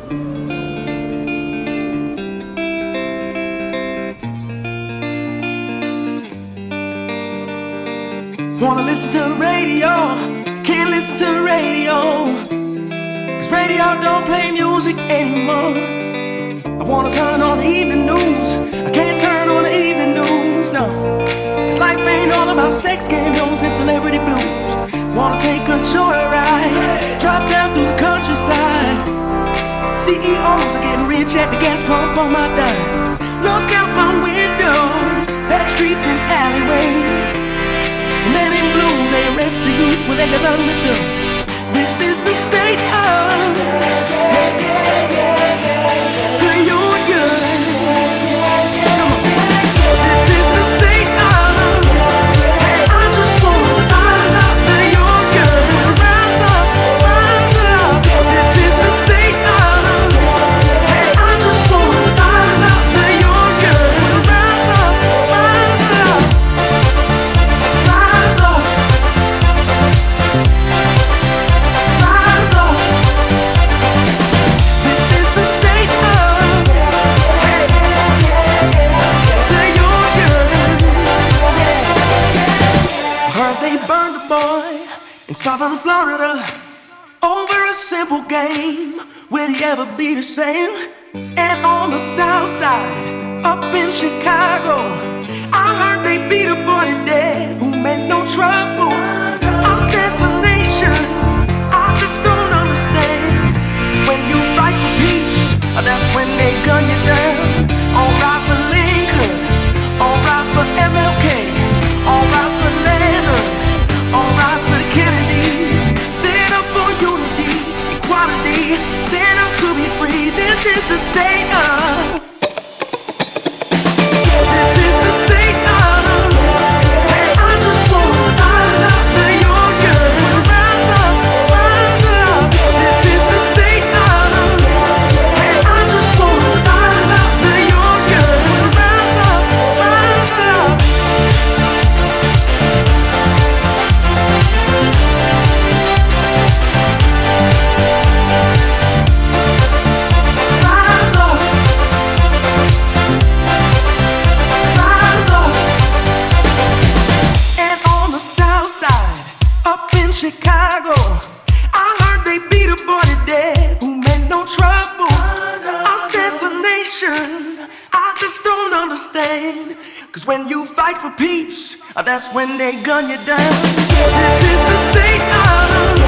Wanna listen to the radio, can't listen to the radio, 'cause radio don't play music anymore. I wanna turn on the evening news, I can't turn on the evening news, no. 'Cause life ain't all about sex scandals and celebrity blues. Wanna take a joyride, drive down through the countryside. CEOs are getting rich at the gas pump on my dime. Look out my window, back streets and alleyways. Men in blue, they arrest the youth when they got nothing to do. This is the state of the union. This is the state of, I just wanna rise up the union. Rise up, rise up. This is the state of, I just wanna rise up the union. Rise up, rise up. Rise up. Rise up. This is the state of the union. Heard they burned a boy in southern Florida over a simple game. Will he ever be the same? And on the south side, up in Chicago, I heard they beat a boy to death who meant no trouble. Assassination, I just don't understand. 'Cause when you fight for peace, that's when they gun you down. All rise for Lincoln, all rise for MLK, all rise for Leonard, all rise for the Kennedys. Stand up for unity, equality, stand up to be free. This is the state of. This is the state of. I just wanna rise up the union. Rise up, rise up. This is the state of. I just wanna rise up the union. Rise up, rise up. Rise up. Rise up. And on the south side, up in Chicago, I heard they beat a boy to death who meant no trouble. Assassination, I just don't understand. 'Cause when you fight for peace, that's when they gun you down. This is the state of.